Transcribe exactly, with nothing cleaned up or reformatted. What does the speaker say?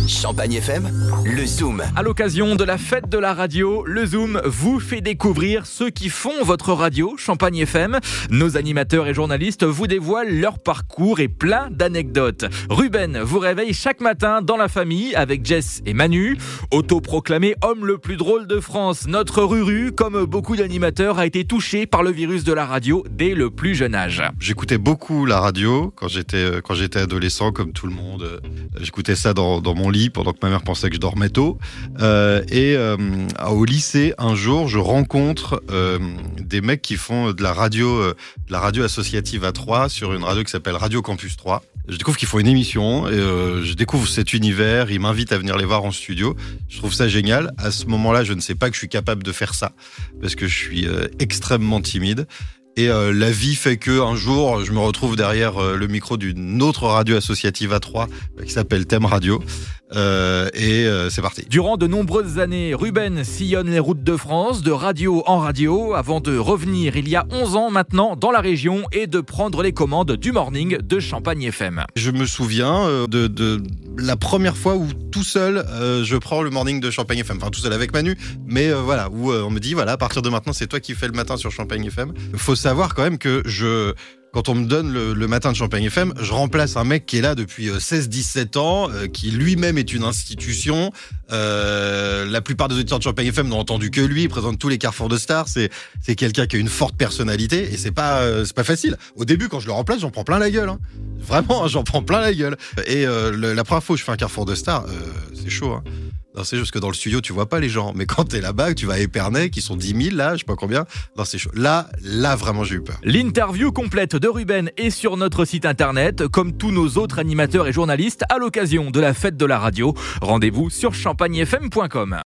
Champagne F M, le Zoom. À l'occasion de la fête de la radio, le Zoom vous fait découvrir ceux qui font votre radio, Champagne F M. Nos animateurs et journalistes vous dévoilent leur parcours et plein d'anecdotes. Ruben vous réveille chaque matin dans la famille avec Jess et Manu. Autoproclamé homme le plus drôle de France, notre Ruru, comme beaucoup d'animateurs, a été touché par le virus de la radio dès le plus jeune âge. J'écoutais beaucoup la radio quand j'étais, quand j'étais adolescent, comme tout le monde. J'écoutais ça dans, dans mon lit pendant que ma mère pensait que je dormais tôt. Euh, et euh, au lycée, un jour, je rencontre euh, des mecs qui font de la radio, euh, de la radio associative à Troyes sur une radio qui s'appelle Radio Campus Troyes. Je découvre qu'ils font une émission et euh, je découvre cet univers. Ils m'invitent à venir les voir en studio. Je trouve ça génial. À ce moment-là, je ne sais pas que je suis capable de faire ça parce que je suis euh, extrêmement timide. Et euh, la vie fait que un jour, je me retrouve derrière euh, le micro d'une autre radio associative à Troyes euh, qui s'appelle Thème Radio. Euh, et euh, c'est parti. Durant de nombreuses années, Ruben sillonne les routes de France, de radio en radio, avant de revenir il y a onze ans maintenant dans la région et de prendre les commandes du morning de Champagne F M. Je me souviens euh, de, de la première fois où tout seul, euh, je prends le morning de Champagne F M. Enfin, tout seul avec Manu, mais euh, voilà, où euh, on me dit, voilà, à partir de maintenant, c'est toi qui fais le matin sur Champagne F M. Faut savoir quand même que je... Quand on me donne le, le matin de Champagne F M, je remplace un mec qui est là depuis seize dix-sept ans, euh, qui lui-même est une institution. Euh, la plupart des auditeurs de Champagne F M n'ont entendu que lui. Il présente tous les carrefours de stars. C'est, c'est quelqu'un qui a une forte personnalité et c'est pas, euh, c'est pas facile. Au début, quand je le remplace, j'en prends plein la gueule. Hein. Vraiment, hein, j'en prends plein la gueule. Et euh, le, la première fois où je fais un carrefour de stars, euh, c'est chaud. Hein. Non, c'est juste que dans le studio, tu vois pas les gens. Mais quand t'es là-bas, tu vas à Épernay, qui sont dix mille, là, je sais pas combien. Non, c'est chaud. Là, là, vraiment, j'ai eu peur. L'interview complète de Ruben est sur notre site internet, comme tous nos autres animateurs et journalistes, à l'occasion de la fête de la radio. Rendez-vous sur champagne f m point com.